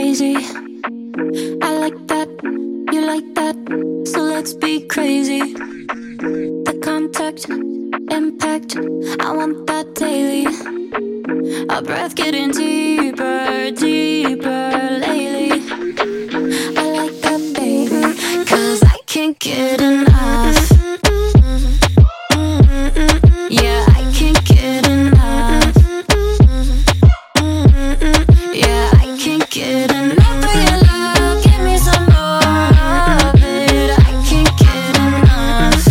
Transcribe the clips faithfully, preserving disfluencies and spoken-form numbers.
crazy. I like that, you like that, so let's be crazy. The contact, impact, I want that daily. Our breath getting deeper, deeper lately. I like that, baby, cause I can't get enough. Yeah, I can't get enough. Yeah, I can't get enough of your love. Give me some more of it. I can't get enough.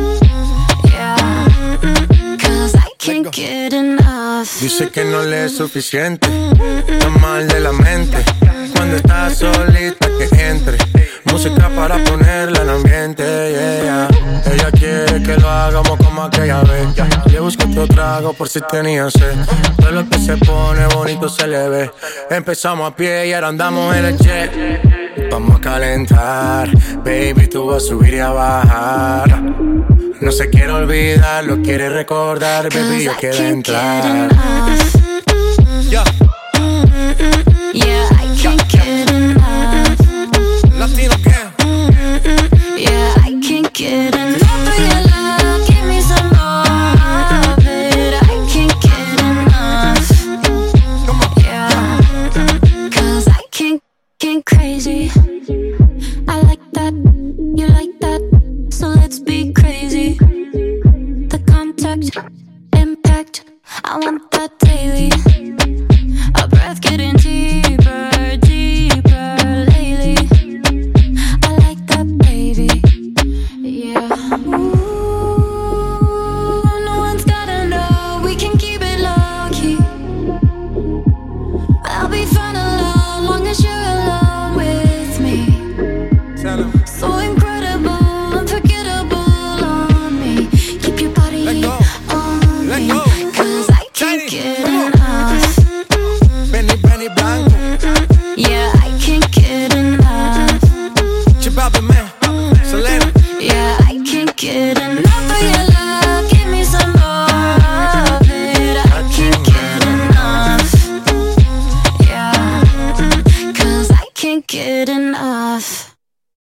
Yeah, cause I can't get enough. Dice que no le es suficiente, está mal de la mente. Cuando está solita que entre, música para ponerla en ambiente, yeah, yeah. Ella quiere que lo hagamos como aquella vez. Le busco otro trago por si tenía sed. Todo lo que se pone bonito se le ve. Empezamos a pie y ahora andamos en el jet. Vamos a calentar, baby, tú vas a subir y a bajar. No se quiere olvidar, lo quiere recordar, baby, yo quiero entrar. Yeah. Yeah, I can't get enough. Latino gang. Yeah, I can't get enough of your love. Give me some more of it. I can't get enough. Yeah, cause I can't get crazy. I like that, you like that, so let's be crazy. The contact, impact, I want that daily.